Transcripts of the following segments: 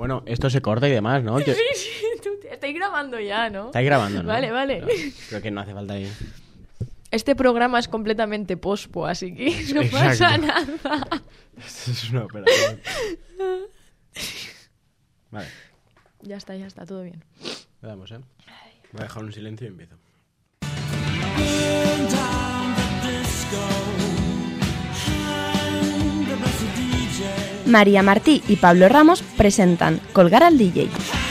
Bueno, esto se corta y demás, ¿no? Sí, estoy grabando ya, ¿no? Estáis grabando, ¿no? Vale. Creo que no hace falta ir. Este programa es completamente pospo, así que no Exacto. pasa nada. Esto es una operación. Vale, Ya está, todo bien. le damos, ¿eh? Voy a dejar un silencio y empiezo. María Martí y Pablo Ramos presentan Colgar al DJ.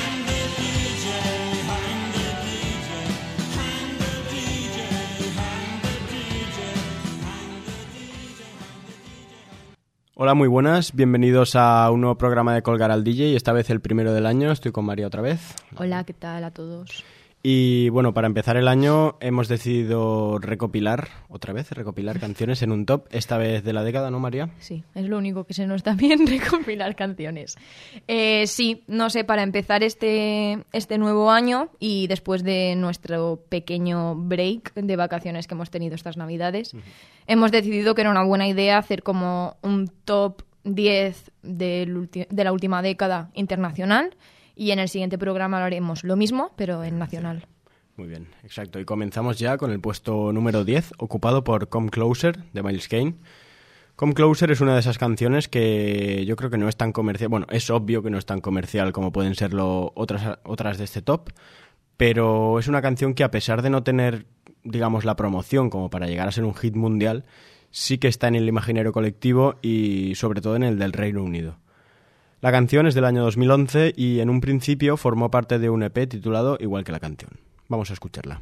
Hola, muy buenas. Bienvenidos a un nuevo programa de Colgar al DJ, esta vez el primero del año. Estoy con María otra vez. Hola, ¿qué tal a todos? Y bueno, para empezar el año hemos decidido recopilar canciones en un top, esta vez de la década, ¿no, María? Sí, es lo único que se nos da bien, recopilar canciones. Sí, no sé, para empezar este nuevo año y después de nuestro pequeño break de vacaciones que hemos tenido estas Navidades, hemos decidido que era una buena idea hacer como un top 10 de la última década internacional. Y en el siguiente programa lo haremos lo mismo, pero en nacional. Muy bien, exacto. Y comenzamos ya con el puesto número 10, ocupado por Come Closer, de Miles Kane. Come Closer es una de esas canciones que yo creo que no es tan comercial. Bueno, es obvio que no es tan comercial como pueden serlo otras de este top, pero es una canción que, a pesar de no tener, digamos, la promoción como para llegar a ser un hit mundial, sí que está en el imaginario colectivo y sobre todo en el del Reino Unido. La canción es del año 2011 y en un principio formó parte de un EP titulado igual que la canción. Vamos a escucharla.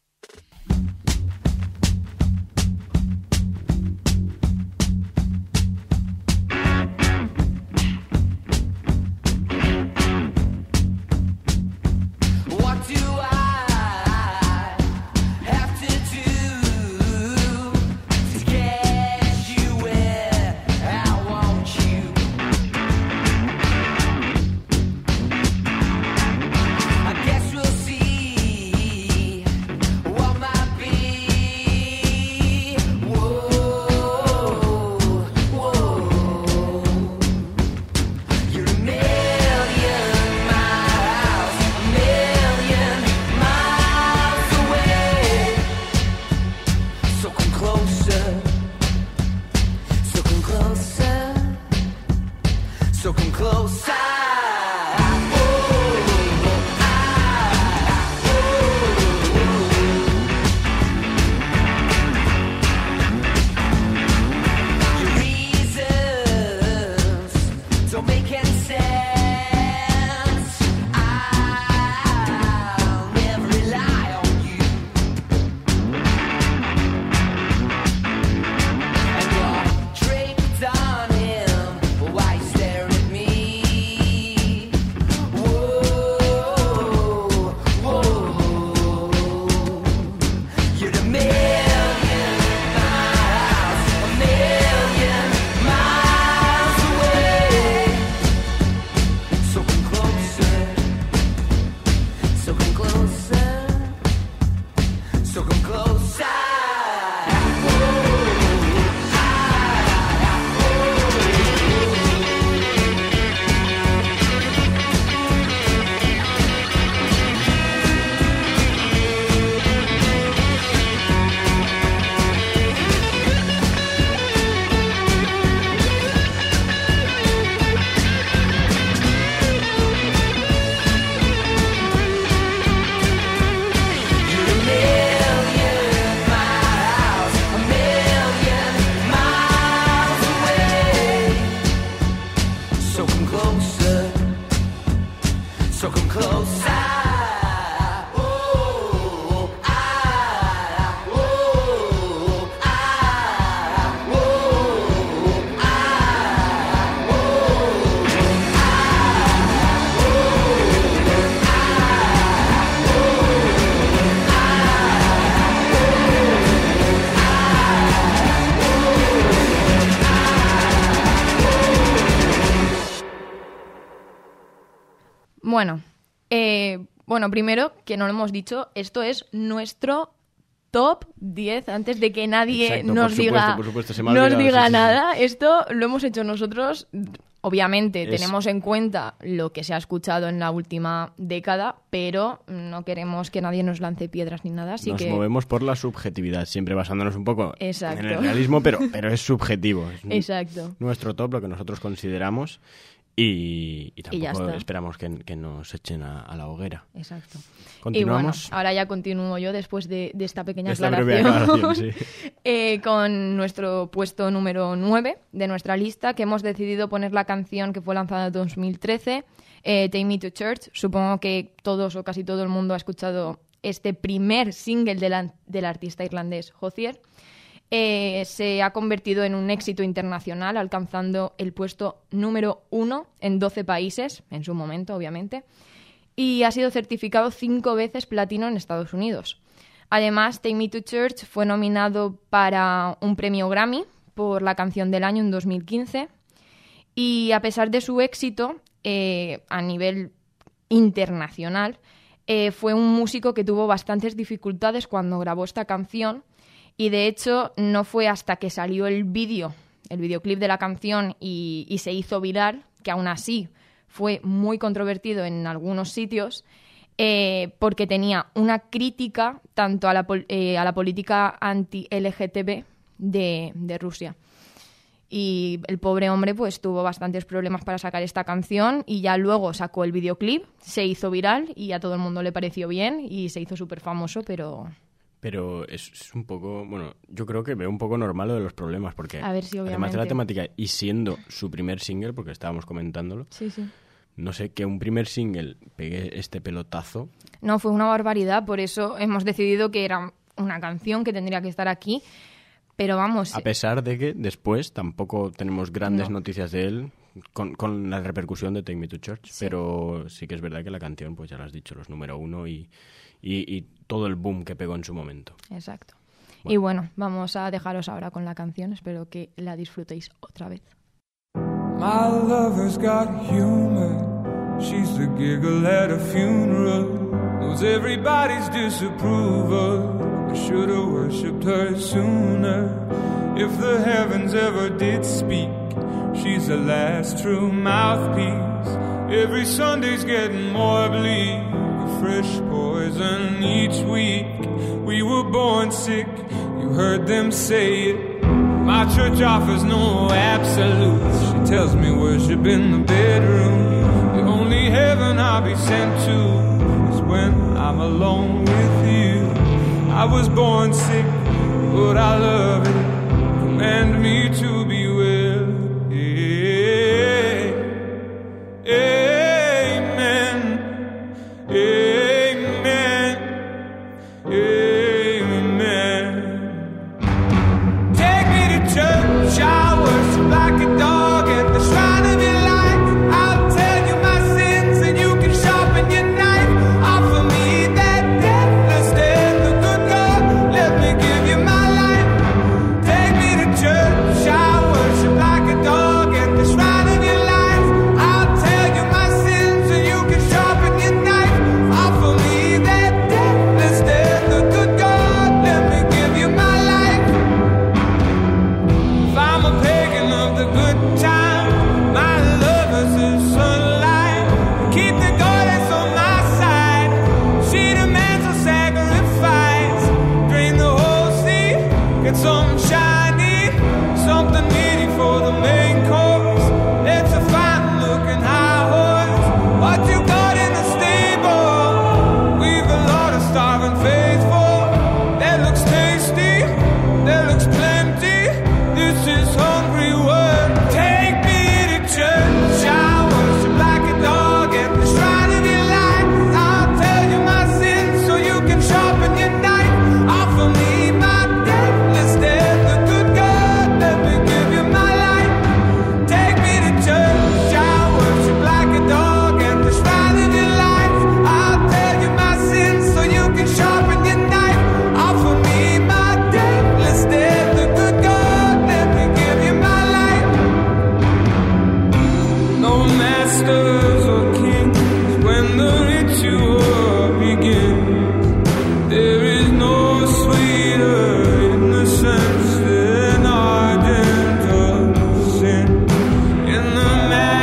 Bueno, primero, que no lo hemos dicho, esto es nuestro top 10 antes de que nadie Exacto, nos por supuesto, se me ha nos olvidado, diga sí. nada. Esto lo hemos hecho nosotros obviamente tenemos en cuenta lo que se ha escuchado en la última década, pero no queremos que nadie nos lance piedras ni nada, así nos que... movemos por la subjetividad, siempre basándonos un poco Exacto. en el realismo, pero es subjetivo. Es Exacto. nuestro top, lo que nosotros consideramos, y tampoco está. esperamos que nos echen a la hoguera. Exacto. Continuamos. Y bueno, ahora ya continúo yo después de esta pequeña Esta breve aclaración, sí. Con nuestro puesto número 9 de nuestra lista, que hemos decidido poner la canción que fue lanzada en 2013, Take Me to Church. Supongo que todos o casi todo el mundo ha escuchado este primer single del artista irlandés Hozier. Se ha convertido en un éxito internacional, alcanzando el puesto número 1 en 12 países, en su momento, obviamente, y ha sido certificado 5 veces platino en Estados Unidos. Además, Take Me to Church fue nominado para un premio Grammy por la canción del año en 2015, y a pesar de su éxito a nivel internacional, fue un músico que tuvo bastantes dificultades cuando grabó esta canción. Y de hecho no fue hasta que salió el videoclip de la canción y se hizo viral, que aún así fue muy controvertido en algunos sitios, porque tenía una crítica tanto a la política anti-LGTB de Rusia. Y el pobre hombre pues tuvo bastantes problemas para sacar esta canción, y ya luego sacó el videoclip, se hizo viral y a todo el mundo le pareció bien y se hizo súper famoso, Pero es un poco... Bueno, yo creo que veo un poco normal lo de los problemas, porque A ver, sí, además de la obviamente. temática y siendo su primer single, porque estábamos comentándolo, Sí. no sé, que un primer single pegue este pelotazo. No, fue una barbaridad, por eso hemos decidido que era una canción que tendría que estar aquí, pero vamos... A pesar de que después tampoco tenemos grandes No. noticias de él con la repercusión de Take Me to Church, Sí. pero sí que es verdad que la canción, pues ya lo has dicho, los número 1 y todo el boom que pegó en su momento. Exacto. Bueno. Y bueno, vamos a dejaros ahora con la canción, espero que la disfrutéis otra vez. My lover's got humor. She's the giggle at a funeral. Knows everybody's disapproval. I should've worshipped her sooner. If the heavens ever did speak, she's the last true mouthpiece. Every Sunday's getting more bleak, a fresh poison each week. We were born sick, you heard them say it. My church offers no absolutes. She tells me worship in the bedroom. The only heaven I'll be sent to is when I'm alone with you. I was born sick, but I love it. Command me to be well. Amen. Amen. Amen. Take me to church, I worship like a dog at the shrine of your light. I'll tell you my sins and you can sharpen your knife. Offer me that deathless death, the good God, let me give you my life. Take me to church, I worship like a dog at the shrine of your light. I'll tell you my sins and you can sharpen your knife. Offer me that deathless death, the good God, let me give you my life. If I'm a pagan of the good time, my lover's the sunlight. Keep the goddess on my side. She demands a sacrifice. Drain the whole sea, get something shiny, something meaty for the main course. It's a fine looking high horse. What you got in the stable? We've a lot of starving faithful. That looks tasty, that looks plenty. This is hungry work. Take me to church. I worship like a dog at the shrine of your light. I'll tell you my sins so you can sharpen your knife. Offer me my deathless death, the good God, let me give you my life. Take me to church. I worship like a dog at the shrine of your light. I'll tell you my sins so you can sharpen your knife. Offer me my deathless death, the good God, let me give you my life. No masters or kings when the ritual begins. There is no sweeter innocence than ardent of sin. In the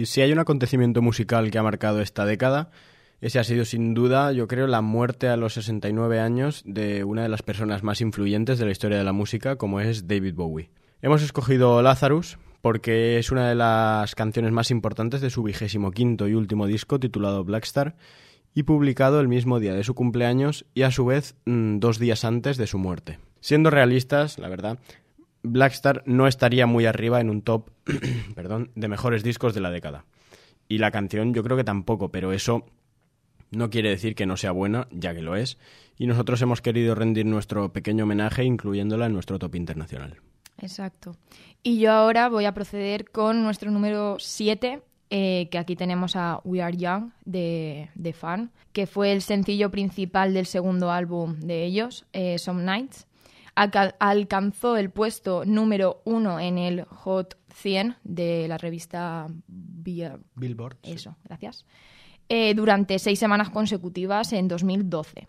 Y si hay un acontecimiento musical que ha marcado esta década, ese ha sido sin duda, yo creo, la muerte a los 69 años de una de las personas más influyentes de la historia de la música, como es David Bowie. Hemos escogido Lazarus porque es una de las canciones más importantes de su 25º y último disco titulado Black Star y publicado el mismo día de su cumpleaños y a su vez 2 días antes de su muerte. Siendo realistas, la verdad, Black Star no estaría muy arriba en un top de mejores discos de la década. Y la canción yo creo que tampoco, pero eso no quiere decir que no sea buena, ya que lo es, y nosotros hemos querido rendir nuestro pequeño homenaje incluyéndola en nuestro top internacional. Exacto. Y yo ahora voy a proceder con nuestro número 7, que aquí tenemos a We Are Young, de Fun, que fue el sencillo principal del segundo álbum de ellos, Some Nights. Alcanzó el puesto número 1 en el Hot 100 de la revista Billboard. Eso, gracias. Durante 6 semanas consecutivas en 2012.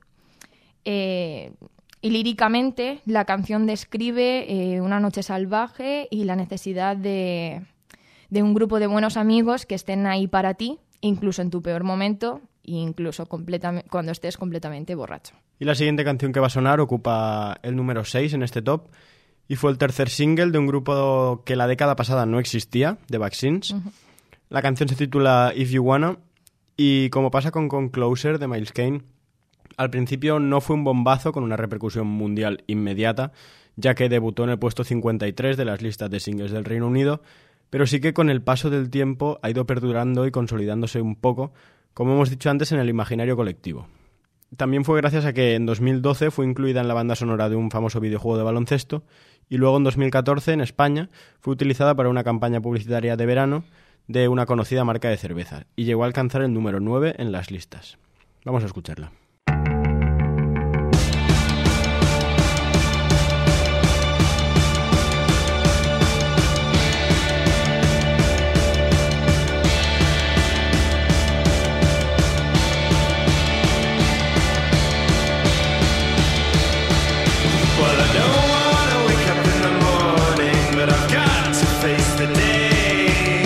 Y líricamente la canción describe una noche salvaje y la necesidad de un grupo de buenos amigos que estén ahí para ti, incluso en tu peor momento, incluso cuando estés completamente borracho. Y la siguiente canción que va a sonar ocupa el número 6 en este top y fue el tercer single de un grupo que la década pasada no existía, The Vaccines. Uh-huh. La canción se titula If You Wanna y como pasa con Come Closer de Miles Kane, al principio no fue un bombazo con una repercusión mundial inmediata, ya que debutó en el puesto 53 de las listas de singles del Reino Unido, pero sí que con el paso del tiempo ha ido perdurando y consolidándose un poco, como hemos dicho antes, en el imaginario colectivo. También fue gracias a que en 2012 fue incluida en la banda sonora de un famoso videojuego de baloncesto y luego en 2014 en España fue utilizada para una campaña publicitaria de verano de una conocida marca de cerveza y llegó a alcanzar el número 9 en las listas. Vamos a escucharla.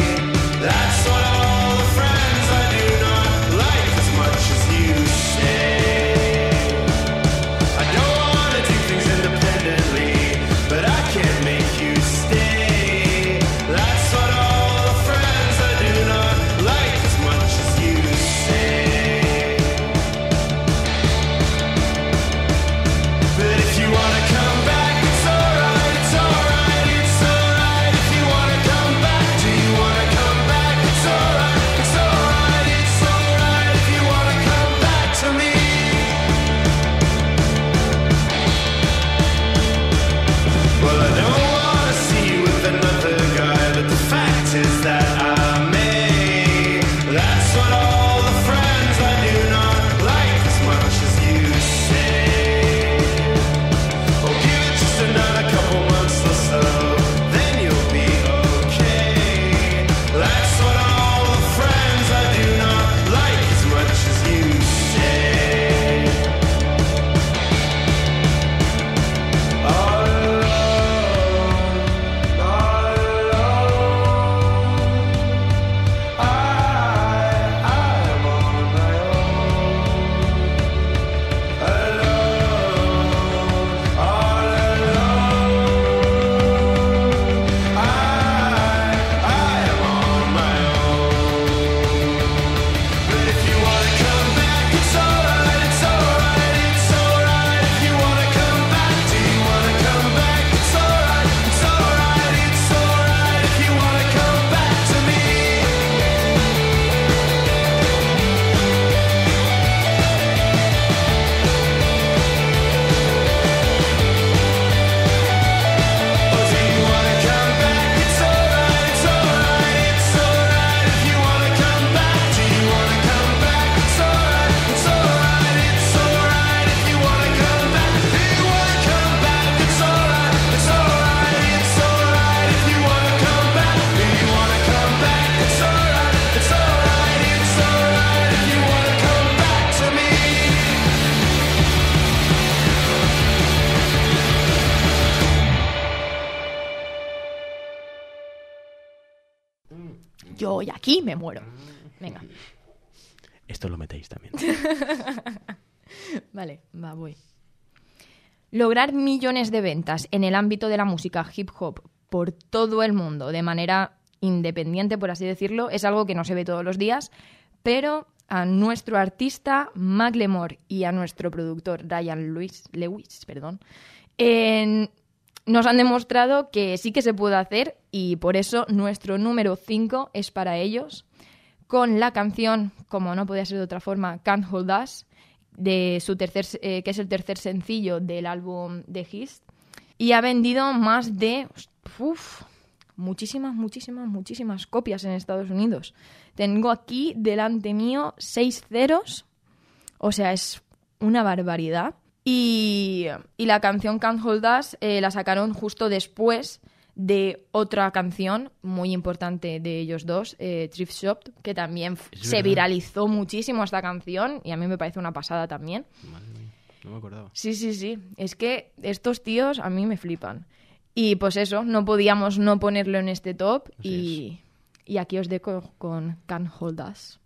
That's what all the friends I do not like as much as you say. yo hoy aquí me muero. Venga. Esto lo metéis también. Vale, voy. Lograr millones de ventas en el ámbito de la música hip hop por todo el mundo de manera independiente, por así decirlo, es algo que no se ve todos los días, pero a nuestro artista Macklemore y a nuestro productor Ryan Lewis, nos han demostrado que sí que se puede hacer, y por eso nuestro número 5 es para ellos, con la canción, como no podía ser de otra forma, Can't Hold Us, de su que es el tercer sencillo del álbum The Hist, y ha vendido más de muchísimas copias en Estados Unidos. Tengo aquí delante mío 6 ceros, o sea, es una barbaridad. Y la canción Can't Hold Us la sacaron justo después de otra canción muy importante de ellos dos, Thrift Shop, que también se viralizó muchísimo esta canción y a mí me parece una pasada también. Madre mía, no me acordaba. Sí. Es que estos tíos a mí me flipan. Y pues eso, no podíamos no ponerlo en este top y aquí os dejo con Can't Hold Us.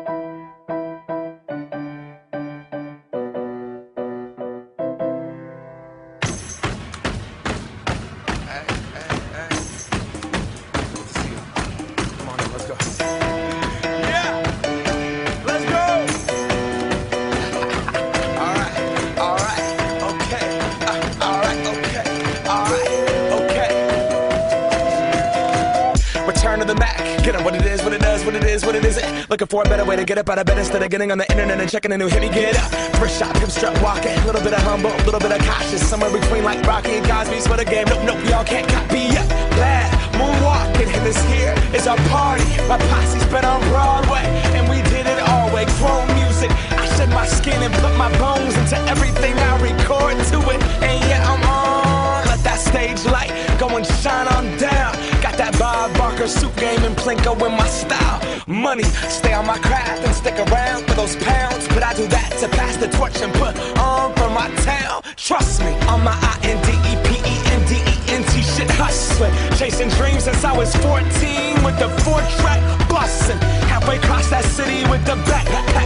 What it isn't. Looking for a better way to get up out of bed instead of getting on the internet and checking a new hit. Me get up, first shot, hip strut walking, a little bit of humble, a little bit of cautious, somewhere between like Rocky and Cosby's for the game. Nope, y'all can't copy up. Glad moonwalking, and this here is our party. My posse's been on Broadway, and we did it all way. Grown music, I shed my skin and put my bones into everything I record to it. And yeah, I'm on. Let that stage light go and shine on down. Got that Bob Barker suit game and Plinko in my style. Money, stay on my craft and stick around for those pounds. But I do that to pass the torch and put on for my town. Trust me, on my INDEPENDENT shit hustling. Chasing dreams since I was 14 with the 4-track bustin'. Halfway across that city with the back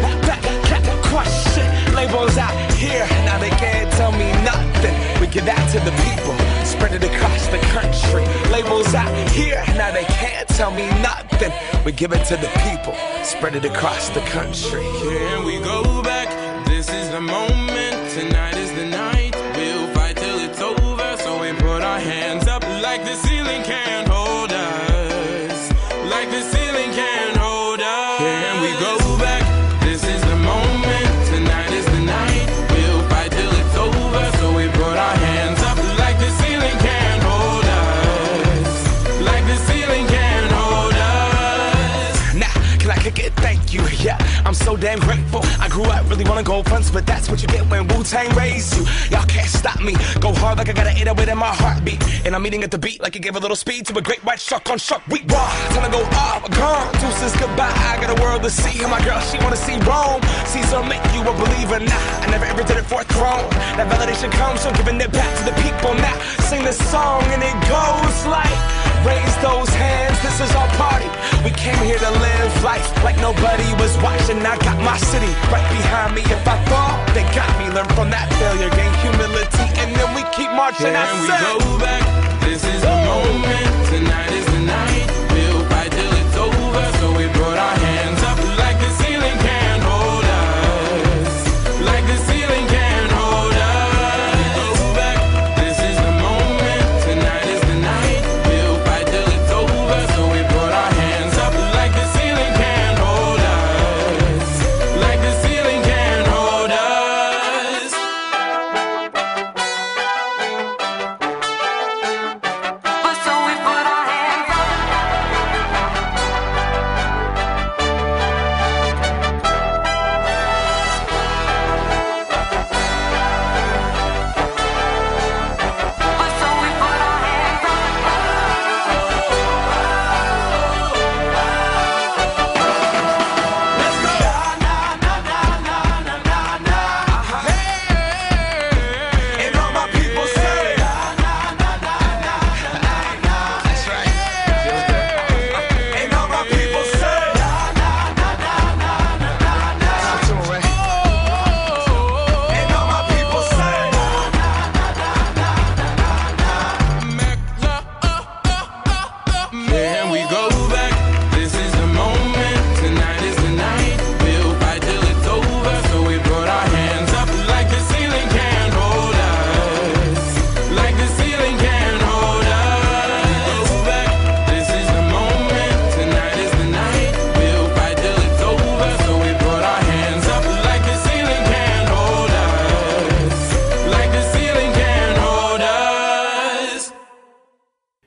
crush shit. Labels out here, now they can't tell me nothing. We give that to the people, spread it across the country. Labels out here, now they can't tell me nothing. We give it to the people, spread it across the country. Here we go back, this is the moment, tonight is the night. We'll fight till it's over, so we put our hands up like the ceiling can't hold us. Like the ceiling can't hold us. Here we go back, this is the moment, tonight is the night. We'll fight till it's over, so we put our hands up like the ceiling can't hold us. Like the ceiling can't hold us. Nah, can I kick it? Thank you, yeah, I'm so damn grateful. I grew up really wanna go fronts, but that's what you get when Wu-Tang raised you. Y'all can't stop me, go hard like I got an 808 in my heartbeat. And I'm eating at the beat like it gave a little speed to a great white shark on shark week. Raw, time to go off, gone, deuces goodbye. I got a world to see, and my girl, she wanna see Rome. Caesar make you a believer, nah, I never ever did it for a throne. That validation comes from giving it back to the people. Now, sing this song and it goes like, raise those hands, this is our party. We came here to live life like nobody was watching. I got my city right behind me. If I fall, they got me. Learn from that failure, gain humility, and then we keep marching. Here we go back, this is the moment, tonight is the night. We'll fight till it's over, so we put our hands up like the ceiling can't hold us. Like the ceiling can't hold us. Go back, this is the moment, tonight is the night. We'll fight till it's over, so we put our hands up like the ceiling can't hold us. Like the ceiling can't hold us.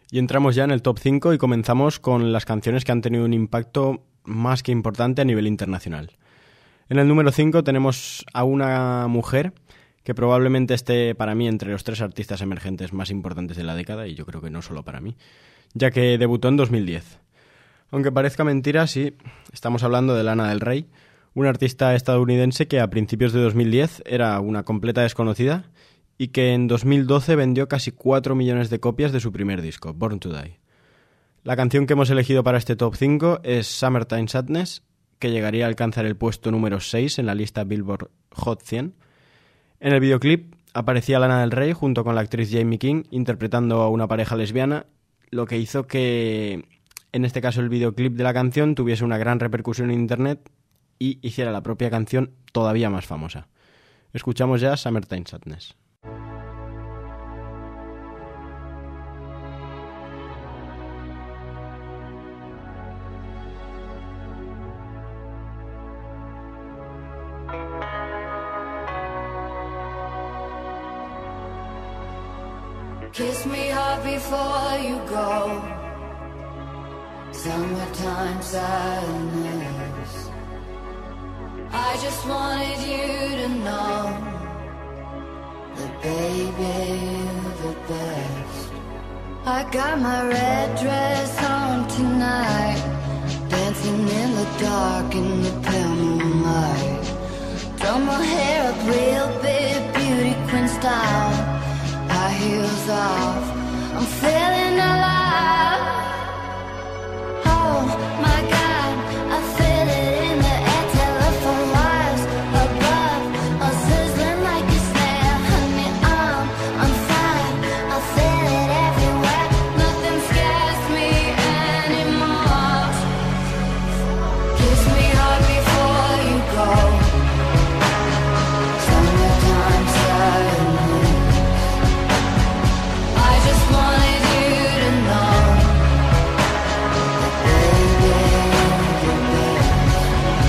Y entramos ya en el top 5 y comenzamos con las canciones que han tenido un impacto más que importante a nivel internacional. En el número 5 tenemos a una mujer que probablemente esté para mí entre los 3 artistas emergentes más importantes de la década, y yo creo que no solo para mí, ya que debutó en 2010. Aunque parezca mentira, sí, estamos hablando de Lana del Rey, una artista estadounidense que a principios de 2010 era una completa desconocida y que en 2012 vendió casi 4 millones de copias de su primer disco, Born to Die. La canción que hemos elegido para este top 5 es Summertime Sadness, que llegaría a alcanzar el puesto número 6 en la lista Billboard Hot 100. En el videoclip aparecía Lana del Rey junto con la actriz Jamie King interpretando a una pareja lesbiana, lo que hizo que, en este caso, el videoclip de la canción tuviese una gran repercusión en internet y hiciera la propia canción todavía más famosa. Escuchamos ya Summertime Sadness. Kiss me hard before you go. Summertime sadness. I just wanted you to know that baby, you're the best. I got my red dress on tonight, dancing in the dark in the pale moonlight. Throw my hair up real big, beauty queen style. High heels off, I'm feeling alive. Oh my God, I feel it in the air, telephone wires above, all sizzling like a snare. Honey, I'm fine, I feel it everywhere. Nothing scares me anymore. Kiss me hard before you go. Summertime sadness. I just wanted you to know that baby, you're the best.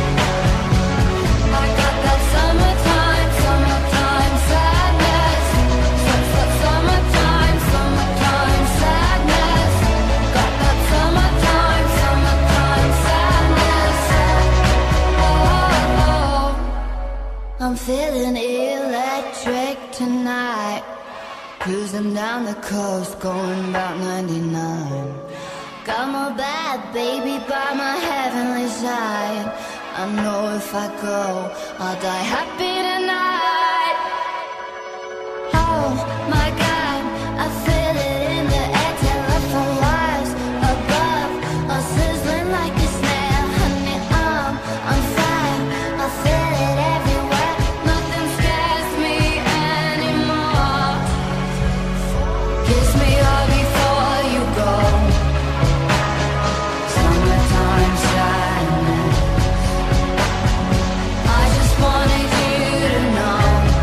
I got that summertime sadness. Summertime sadness. Got that summertime sadness. Oh, I'm feeling electric tonight. Cruising down the coast, going about 99. Got my bad baby by my heavenly side. I know if I go, I'll die happy tonight. Oh my God, I feel it in the air, telephone wires above, all sizzling like a snare. Honey, I'm fine, I feel it everywhere. Nothing scares me anymore. Kiss me hard before you go. Summertime sadness. I just wanted you to know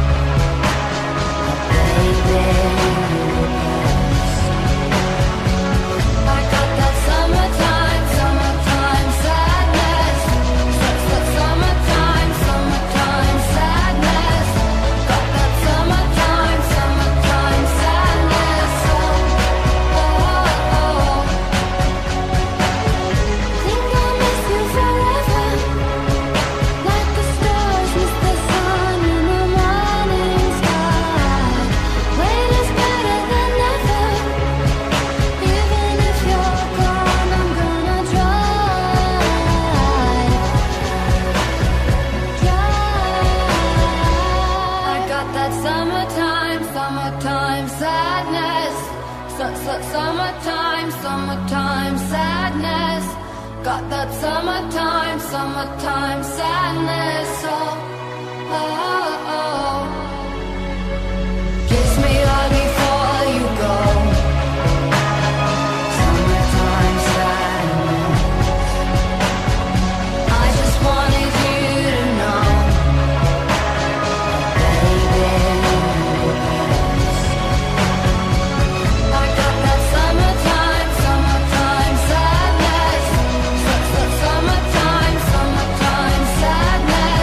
that baby, you're the best. I got that summertime sadness. Summertime sadness. Got that summertime sadness. Think I'll miss you forever, like the stars miss the sun in the morning sky. Wait is better than never. Even if you're gone, I'm gonna drive. I got that summertime sadness. Summertime sadness. Got that summertime sadness. Oh, oh, oh. Kiss me hard before you go. Summertime sadness. I just wanted you to know that baby, you're the best. I got that summertime sadness. Summertime sadness.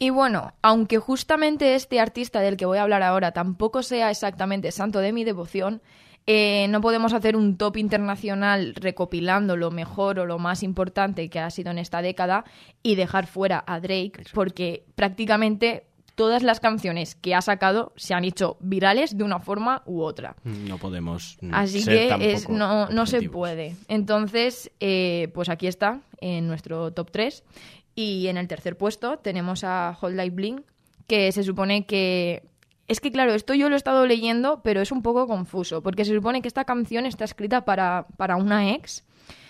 Y bueno, aunque justamente este artista del que voy a hablar ahora tampoco sea exactamente santo de mi devoción, no podemos hacer un top internacional recopilando lo mejor o lo más importante que ha sido en esta década y dejar fuera a Drake, porque prácticamente todas las canciones que ha sacado se han hecho virales de una forma u otra. No podemos Así ser que tampoco no se objetivos. puede. Entonces, pues aquí está, en nuestro top 3. Y en el tercer puesto tenemos a Hot Like Bling, que se supone que... Es que claro, esto yo lo he estado leyendo, pero es un poco confuso, porque se supone que esta canción está escrita para una ex.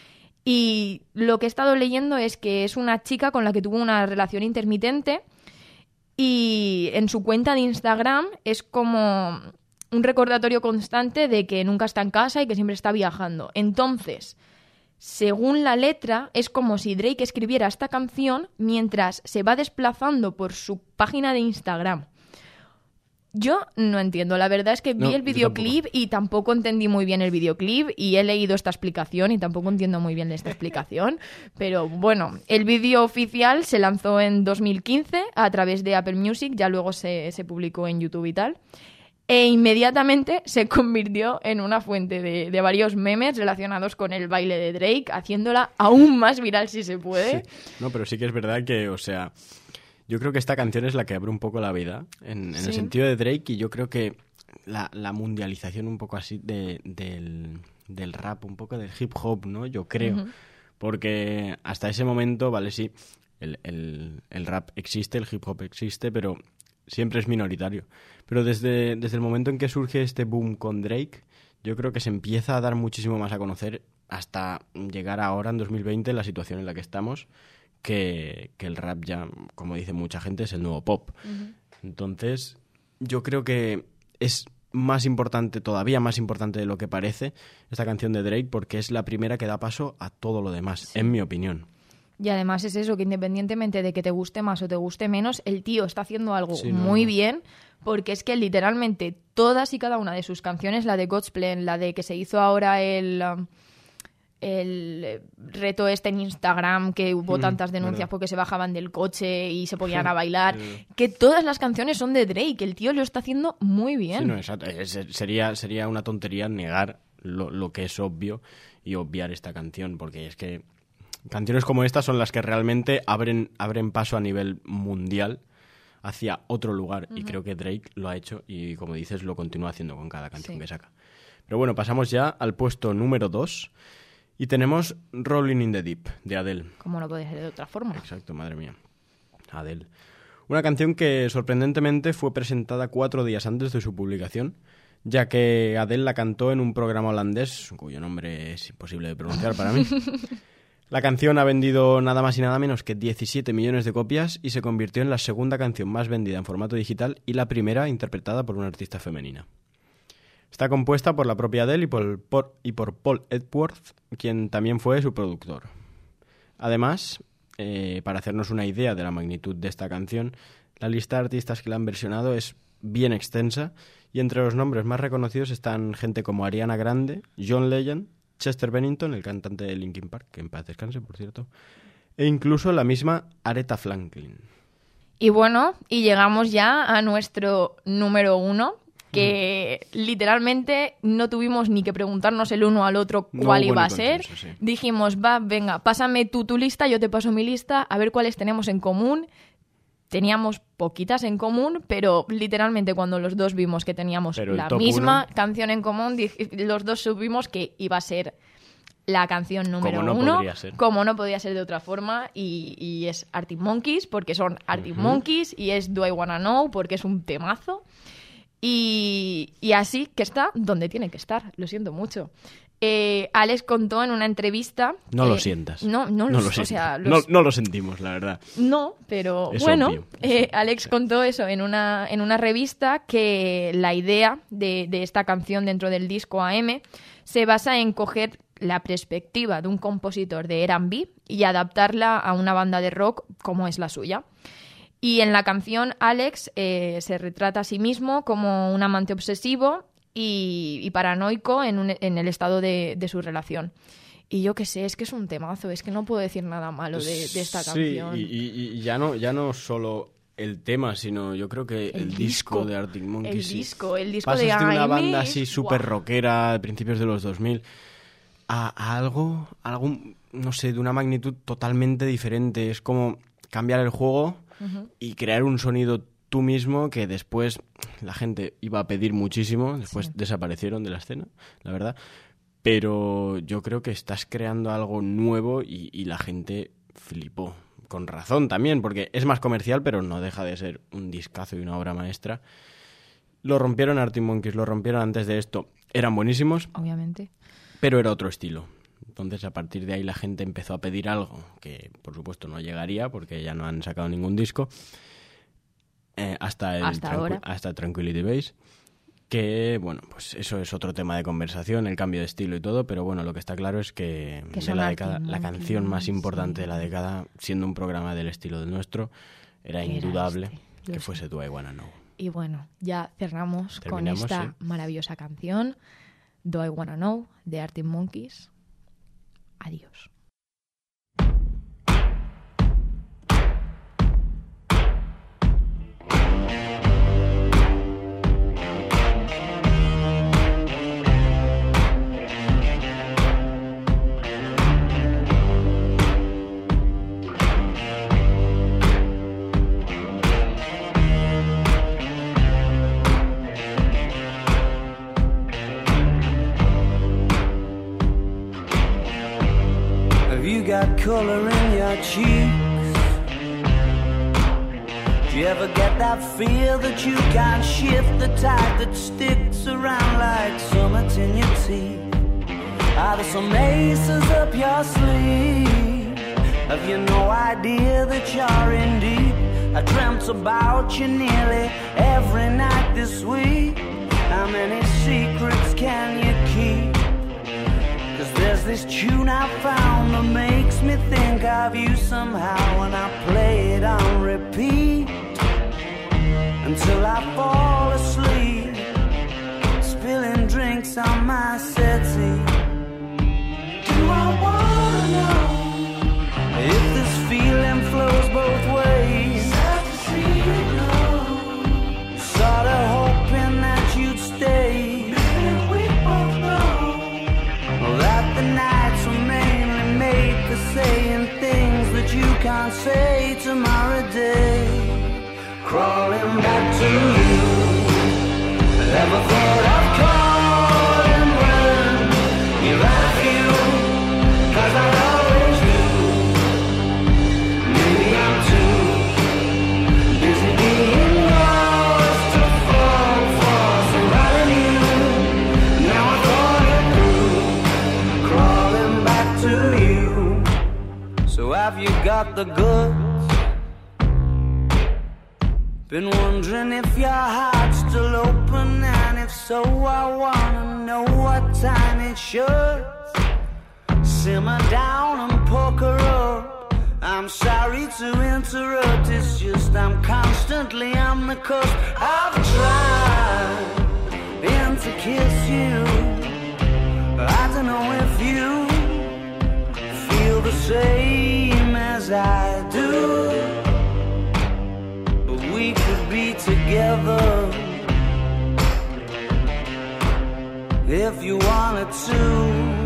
Y lo que he estado leyendo es que es una chica con la que tuvo una relación intermitente y en su cuenta de Instagram es como un recordatorio constante de que nunca está en casa y que siempre está viajando. Entonces, según la letra, es como si Drake escribiera esta canción mientras se va desplazando por su página de Instagram. Yo no entiendo, la verdad es que vi No, el yo videoclip y tampoco entendí muy bien el videoclip y he leído esta explicación y tampoco entiendo muy bien esta explicación, pero bueno, el vídeo oficial se lanzó en 2015 a través de Apple Music, ya luego se publicó en YouTube y tal, e inmediatamente se convirtió en una fuente de varios memes relacionados con el baile de Drake, haciéndola aún más viral si se puede. Sí. No, pero sí que es verdad que, o sea, yo creo que esta canción es la que abre un poco la vida en Sí. el sentido de Drake, y yo creo que la mundialización un poco así del rap, un poco del hip hop, ¿no? Yo creo. Ujú. Porque hasta ese momento, vale, sí, el rap existe, el hip hop existe, pero siempre es minoritario. Pero desde el momento en que surge este boom con Drake, yo creo que se empieza a dar muchísimo más a conocer hasta llegar ahora, en 2020, la situación en la que estamos, que el rap ya, como dice mucha gente, es el nuevo pop. Entonces, yo creo que es más importante, todavía más importante de lo que parece, esta canción de Drake, porque es la primera que da paso a todo lo demás, en mi opinión. Y además es eso, que independientemente de que te guste más o te guste menos, el tío está haciendo algo Sí, no, muy no. bien, porque es que literalmente todas y cada una de sus canciones, la de God's Plan, la de que se hizo ahora el reto este en Instagram, que hubo tantas denuncias verdad. porque se bajaban del coche y se ponían a bailar, que todas las canciones son de Drake, el tío lo está haciendo muy bien. Sí, no, exacto. Sería una tontería negar lo que es obvio y obviar esta canción, porque es que canciones como esta son las que realmente abren paso a nivel mundial hacia otro lugar, y creo que Drake lo ha hecho y, como dices, lo continúa haciendo con cada canción Sí. que saca. Pero bueno, pasamos ya al puesto número 2 y tenemos Rolling in the Deep, de Adele. Como no puede ser de otra forma. Exacto, madre mía. Adele. Una canción que sorprendentemente fue presentada 4 días antes de su publicación, ya que Adele la cantó en un programa holandés, cuyo nombre es imposible de pronunciar para mí. La canción ha vendido nada más y nada menos que 17 millones de copias y se convirtió en la segunda canción más vendida en formato digital y la primera interpretada por una artista femenina. Está compuesta por la propia Adele y por Paul Epworth, quien también fue su productor. Además, para hacernos una idea de la magnitud de esta canción, la lista de artistas que la han versionado es bien extensa y entre los nombres más reconocidos están gente como Ariana Grande, John Legend, Chester Bennington, el cantante de Linkin Park, que en paz descanse, por cierto, e incluso la misma Aretha Franklin. Y bueno, y llegamos ya a nuestro número 1, que literalmente no tuvimos ni que preguntarnos el uno al otro No cuál hubo iba ni a ser. consenso, sí. Dijimos, va, venga, pásame tú tu lista, yo te paso mi lista, a ver cuáles tenemos en común. Teníamos poquitas en común, pero literalmente cuando los dos vimos que teníamos Pero el la top misma 1. canción en común, los dos supimos que iba a ser la canción número Como no 1, podría ser. como no podía ser de otra forma, y es Arctic Monkeys, porque son Arctic Monkeys, y es Do I Wanna Know, porque es un temazo, y así que está donde tiene que estar, lo siento mucho. Alex contó en una entrevista... No lo sientas. No lo o siento. sea, No lo sentimos, la verdad. no, pero Es bueno, obvio. Alex contó eso en una revista, que la idea de esta canción dentro del disco AM se basa en coger la perspectiva de un compositor de R&B y adaptarla a una banda de rock como es la suya. Y en la canción Alex se retrata a sí mismo como un amante obsesivo y paranoico en el estado de su relación. Y yo qué sé, es que es un temazo, es que no puedo decir nada malo de esta canción. Sí, y ya no solo el tema, sino yo creo que el disco de Arctic Monkeys. El disco de pasas de una banda así Amish, súper ¡guau! rockera de principios de los 2000 a algo, no sé, de una magnitud totalmente diferente. Es como cambiar el juego y crear un sonido tú mismo que después la gente iba a pedir muchísimo, después desaparecieron de la escena, la verdad. Pero yo creo que estás creando algo nuevo y la gente flipó. Con razón también, porque es más comercial, pero no deja de ser un discazo y una obra maestra. Lo rompieron Arctic Monkeys, lo rompieron antes de esto. Eran buenísimos, Obviamente. pero era otro estilo. Entonces, a partir de ahí la gente empezó a pedir algo que, por supuesto, no llegaría porque ya no han sacado ningún disco. Hasta ahora. Hasta Tranquility Base. Que, bueno, pues eso es otro tema de conversación, el cambio de estilo y todo, pero bueno, lo que está claro es que de son la Arctic década, la Monkeys, canción más importante de la sí. década, siendo un programa del estilo del nuestro, era indudable lo que sé. fuese Do I Wanna Know. Y bueno, ya cerramos con Terminamos, esta sí. maravillosa canción, Do I Wanna Know, de Arctic Monkeys. Adiós. Have you got color in your cheeks? Do you ever get that feel that you can't shift, the type that sticks around like summits in your teeth? Are there some aces up your sleeve? Have you no idea that you're in deep? I dreamt about you nearly every night this week. How many secrets can you keep? 'Cause there's this tune I found that makes me think of you somehow, and I play it on repeat until I fall asleep, spilling drinks on my settee. Do I wanna know if this feeling flows both ways? Sad to see you go. Sorta hoping that you'd stay. Maybe we both know that the nights were mainly made for saying things that you can't say tomorrow day. Crawling back to you, never thought I'd calling when you're out of you, 'cause I always knew. Maybe I'm too busy being lost to fall for somebody new. Now I thought it through, crawling back to you. So have you got the goods? Been wondering if your heart's still open, and if so, I wanna know what time it should. Simmer down and poker up. I'm sorry to interrupt, it's just I'm constantly on the cusp. I've tried and to kiss you. I don't know if you feel the same as I do, but we could be together if you wanted to.